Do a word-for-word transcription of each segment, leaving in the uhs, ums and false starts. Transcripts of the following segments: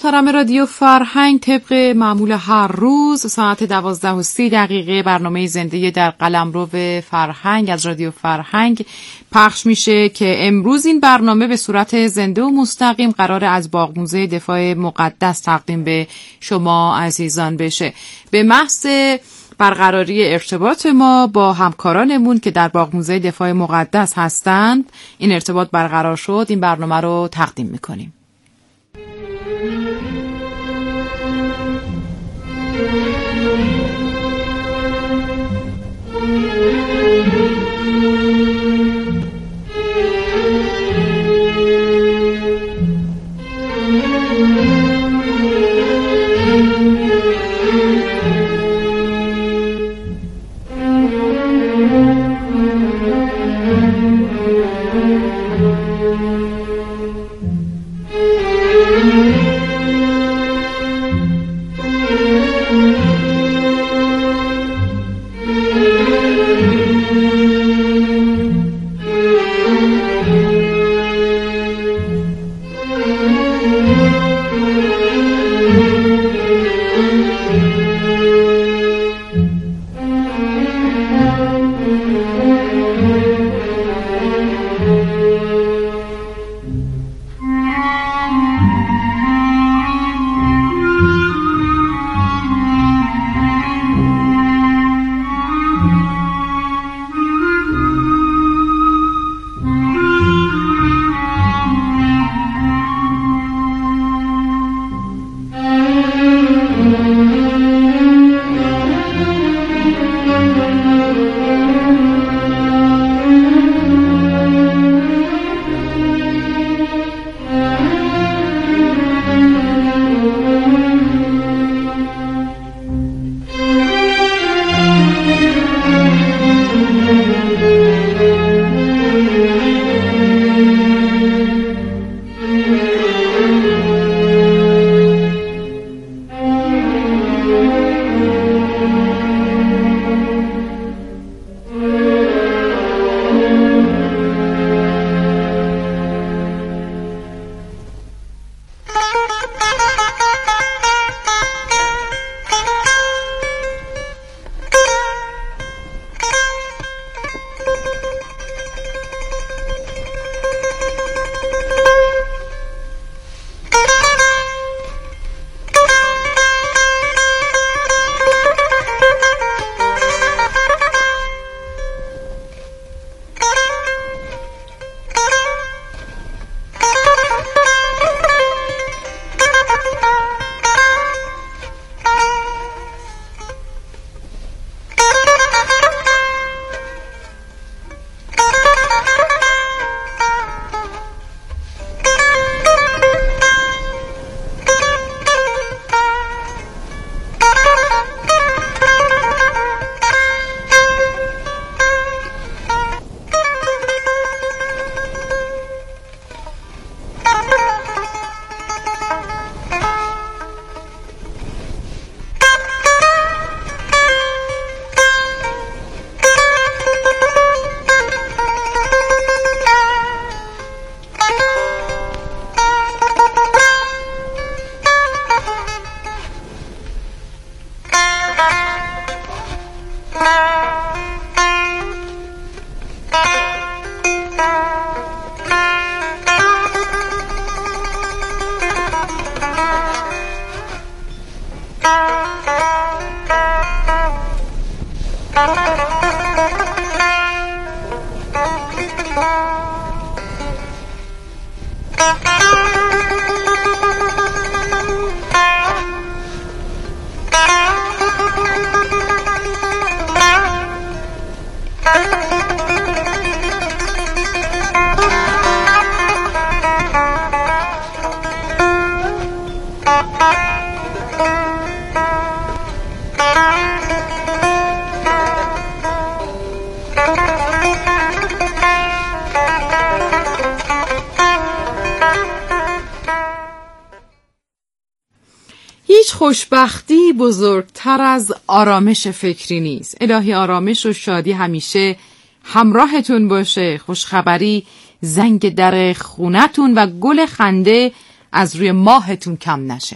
محترم رادیو فرهنگ، طبق معمول هر روز ساعت دوازده و سی دقیقه برنامه زنده در قلمرو فرهنگ از رادیو فرهنگ پخش میشه که امروز این برنامه به صورت زنده و مستقیم قرار از باغ موزه دفاع مقدس تقدیم به شما عزیزان بشه. به محض برقراری ارتباط ما با همکارانمون که در باغ موزه دفاع مقدس هستند این ارتباط برقرار شد، این برنامه رو تقدیم میکنیم. خوشبختی بزرگتر از آرامش فکری نیست. الهی آرامش و شادی همیشه همراهتون باشه. خوشخبری زنگ در خونتون و گل خنده از روی ماهتون کم نشه.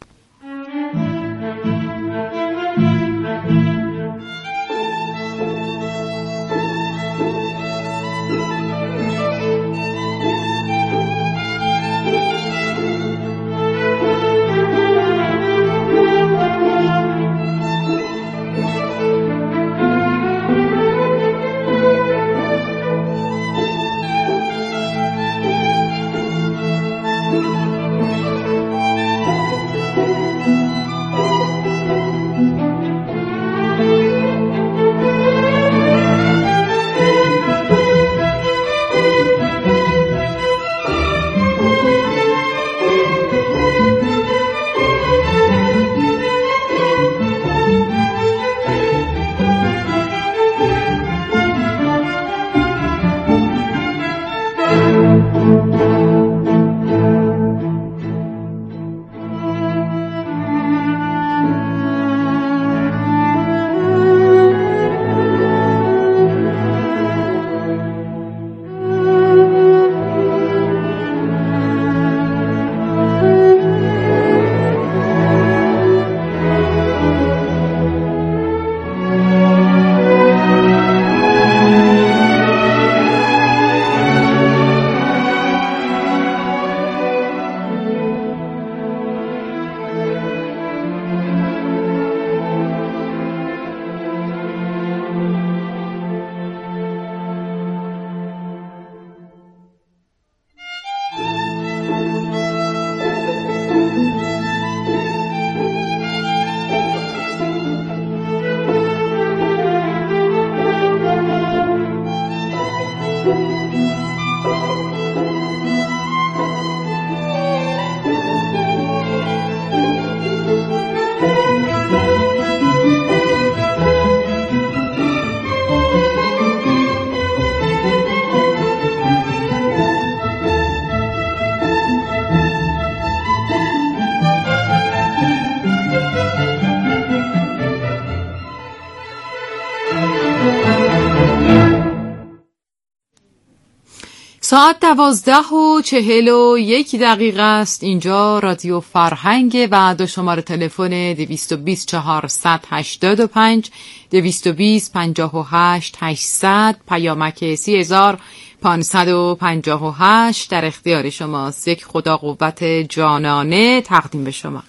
ساعت دوازده و چهل و یک دقیقه است. اینجا رادیو فرهنگ و دو شماره تلفن دویست و بیست چهارصد هشتاد و پنج، دویست و بیست پنجاه و هشت هشتصد، پیامک سی هزار پانصد و پنجاه و هشت در اختیار شماست. یک خدا قوت جانانه تقدیم به شما.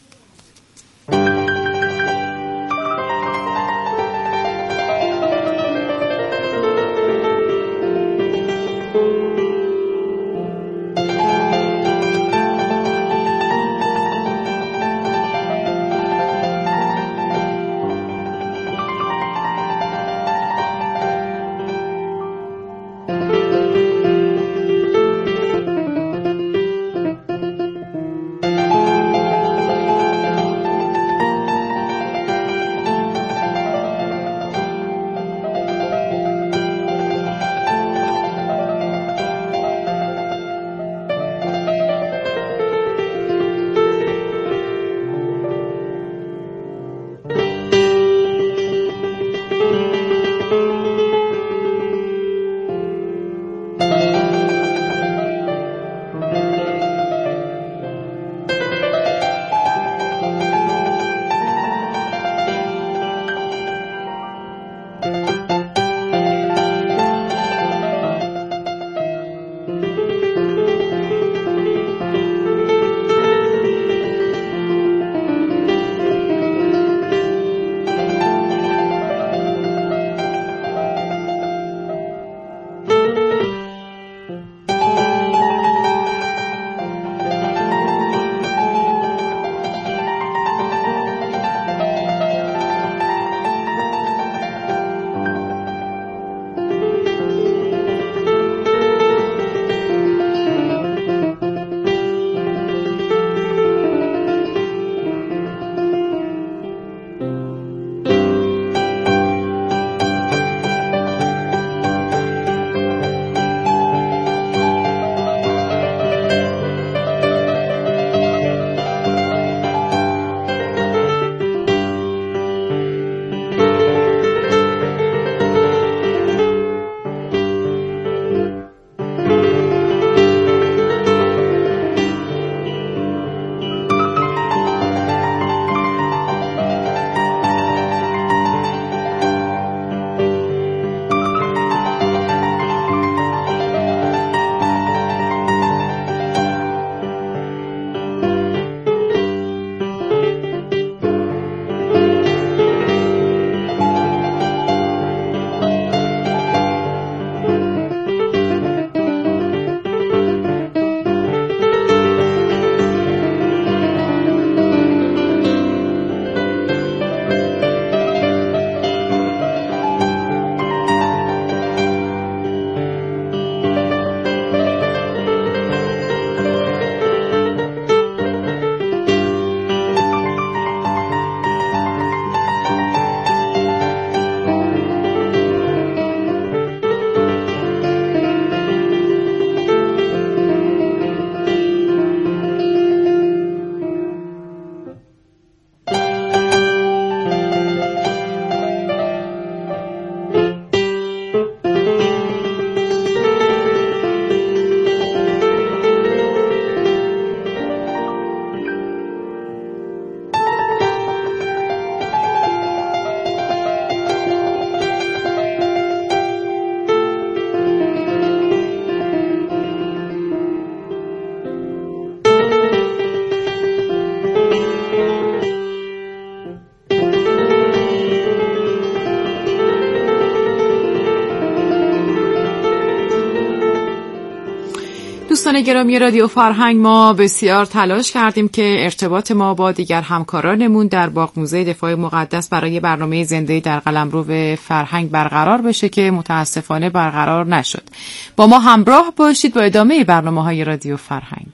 دوستان گرامی رادیو فرهنگ، ما بسیار تلاش کردیم که ارتباط ما با دیگر همکارانمون در باغ موزه دفاع مقدس برای برنامه زنده در قلمرو فرهنگ برقرار بشه که متاسفانه برقرار نشد. با ما همراه باشید با ادامه برنامه‌های رادیو فرهنگ.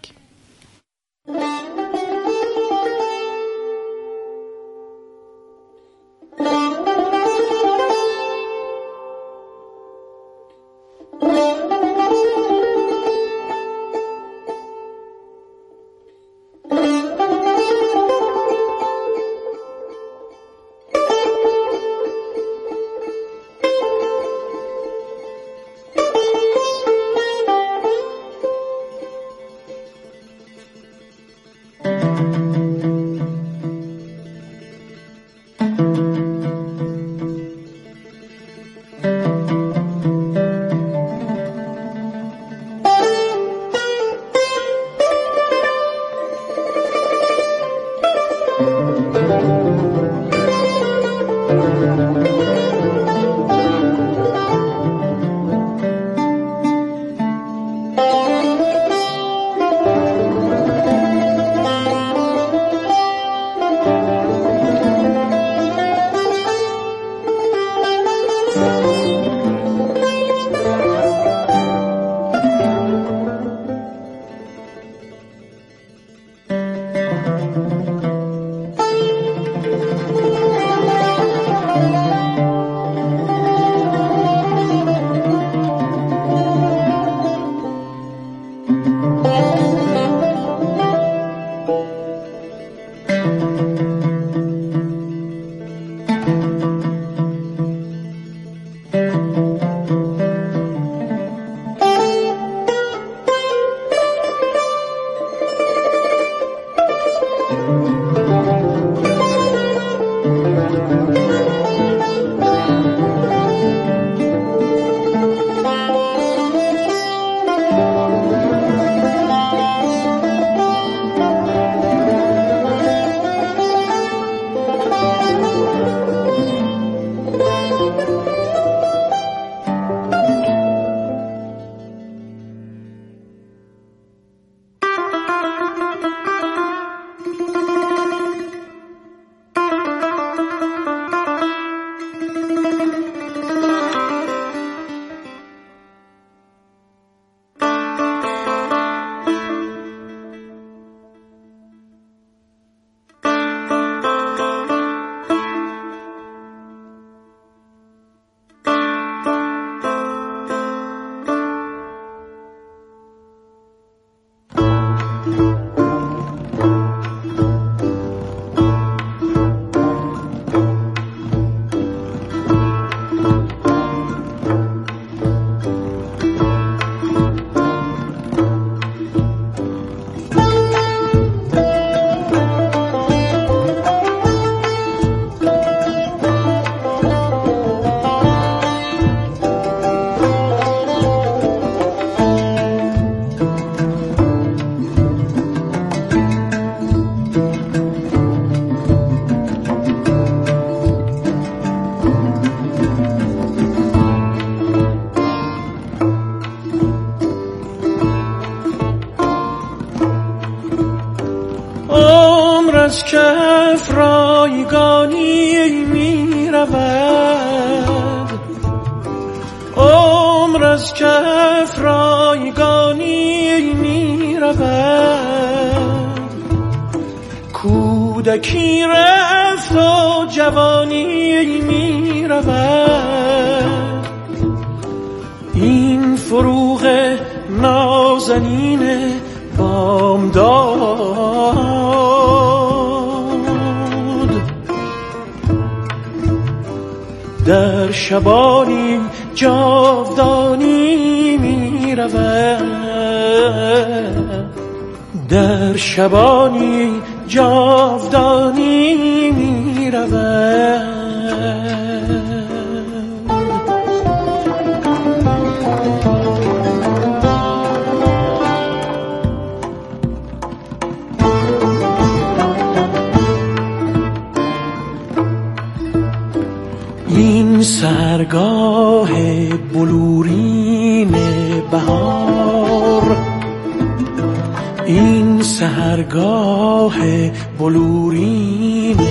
از کف رایگانی می رود، عمر از کف رایگانی می رود، کودکی رفت و جوانی می رود، این فروغ نازنین بامداد در شبانی جاودانی می رود، در شبانی جاودانی می رود. این سرگاه بلورین بهار این سحرگاه بلورین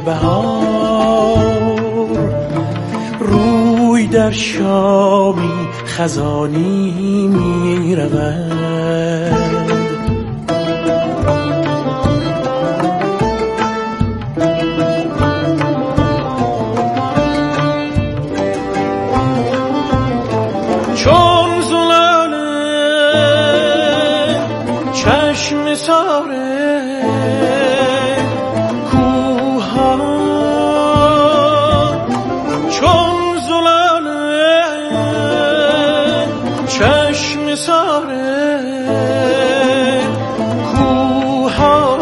بهار، روی در شامی خزانی می رود. چون زلاله چشم ساره کوها، چون زلاله چشم ساره کوها،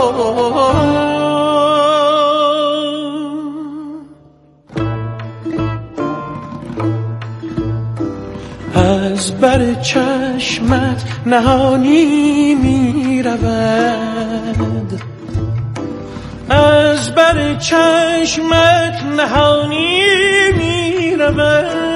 از بر چشمت نهانی می رود، از بر چشمت نهانی می رود.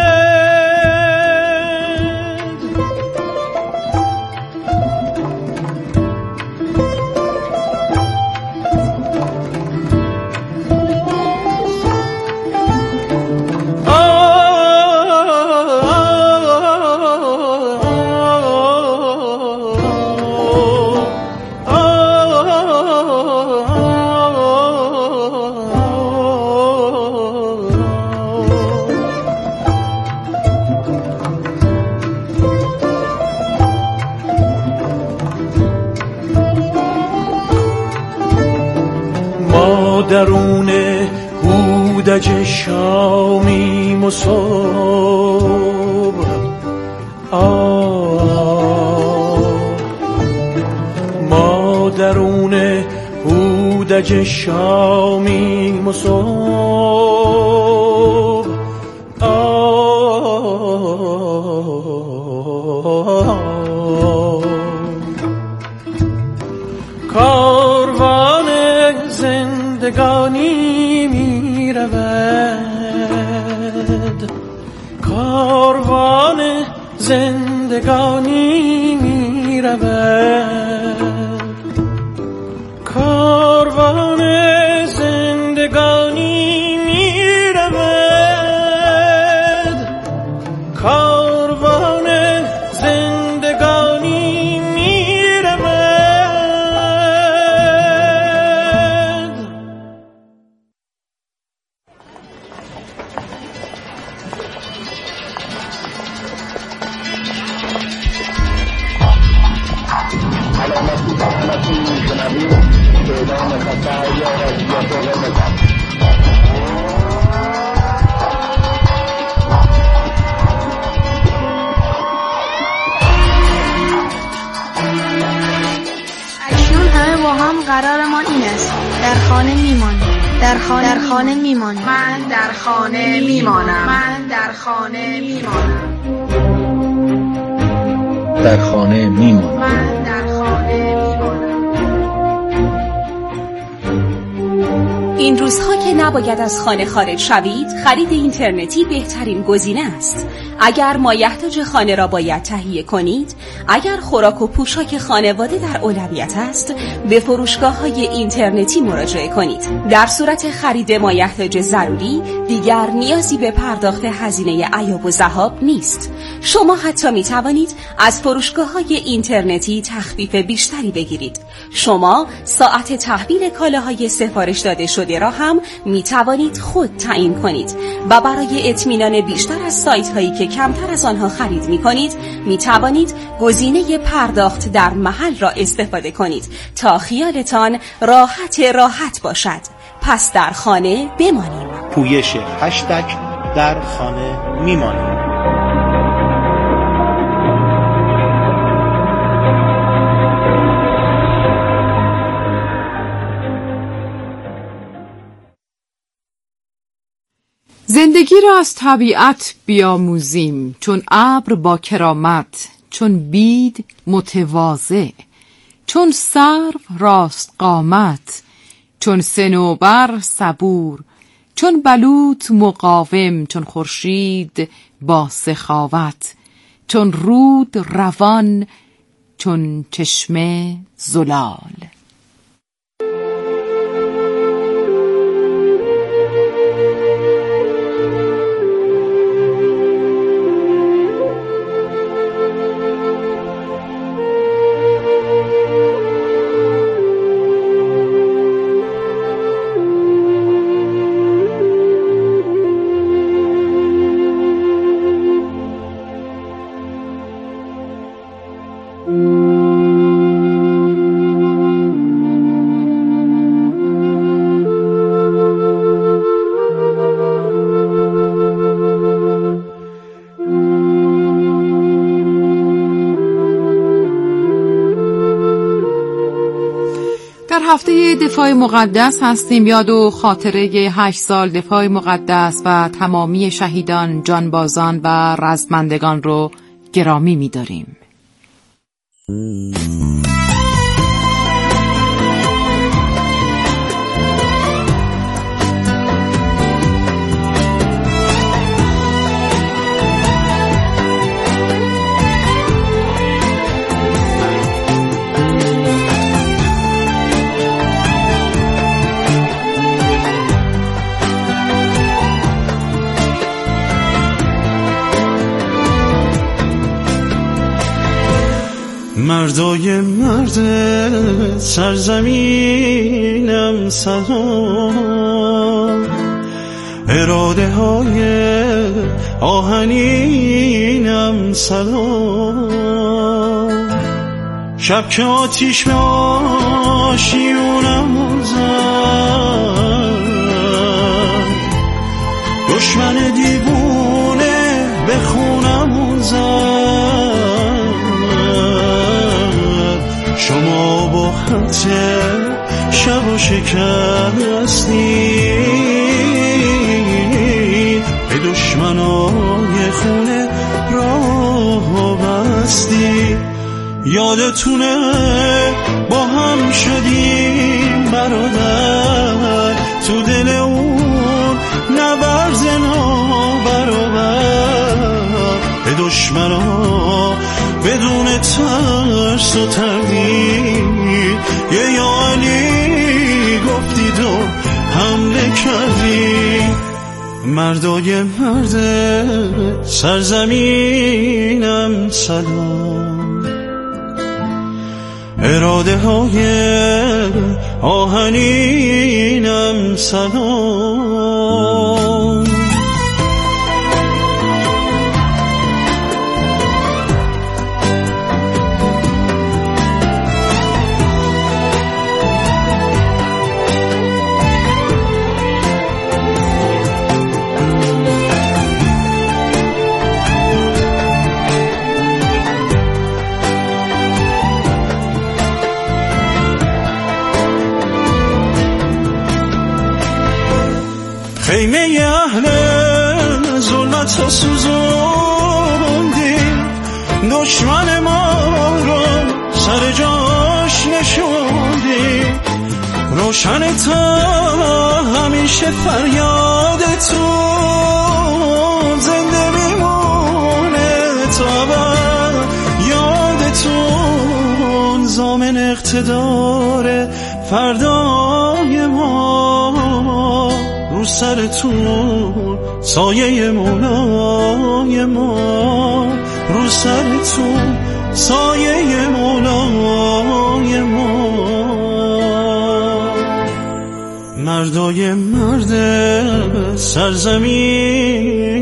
درون هودج شامیم و صبح، آه ما درون هودج شامیم و صبح، آه کاروان زندگانی می رود، کاروان زندگانی می رود، کاروان زندگانی می رود، کاروان زندگانی می رود. اکنون همه با هم قرارمان این است: در خانه میمانیم، در خانه در خانه میمانیم، من در خانه میمانم، من در خانه میمانم، در خانه میمانم، من در خانه میمانم. این روزها که نباید از خانه خارج شوید، خرید اینترنتی بهترین گزینه است. اگر مایحتاج خانه را باید تهیه کنید، اگر خوراک و پوشاک خانواده در اولویت است، به فروشگاه‌های اینترنتی مراجعه کنید. در صورت خرید مایحتاج ضروری، دیگر نیازی به پرداخت هزینه ایاب و ذهاب نیست. شما حتی می توانید از فروشگاه‌های اینترنتی تخفیف بیشتری بگیرید. شما ساعت تحویل کالاهای سفارش داده شده را هم می توانید خود تعیین کنید و برای اطمینان بیشتر از سایت‌هایی که کمتر از آنها خرید می کنید، می توانید گزینه پرداخت در محل را استفاده کنید تا خیالتان راحت راحت باشد. پس در خانه بمانیم. پویش هشتگ در خانه میمانیم. زندگی را از طبیعت بیاموزیم، چون ابر با کرامت، چون بید متواضع، چون سرو راست قامت، چون صنوبر صبور، چون بلوط مقاوم، چون خورشید با سخاوت، چون رود روان، چون چشمه زلال. هفته دفاع مقدس هستیم. یاد و خاطره هشت سال دفاع مقدس و تمامی شهیدان، جانبازان و رزمندگان رو گرامی می‌داریم. مردای مرد سرزمینم سلام، اراده های آهنینم سلام، شب که آتیش به آشیونم زد، دشمن دیوونه به خونم زد، شما با خط شب و شکستی، به دشمنای خونه راه بستی. یادتونه با هم شدیم برادر، تو دل اون نبرز نابرابر، به دشمنا بدون ترس و تردید یه یا علی گفتید و حمله کردید. مردای مرد سرزمینم سلام، اراده های آهنینم سلام. خیمه اهل ظلمت ها سوزوندی، دشمن ما رو سر جاش نشوندی، روشن تا همیشه فریادتون زنده میمونه تا بر یادتون، ضامن اقتدار فردای ما رو سرتون، سایه مولای ما رو سرتون، سایه مولای ما. مردای مرد سرزمین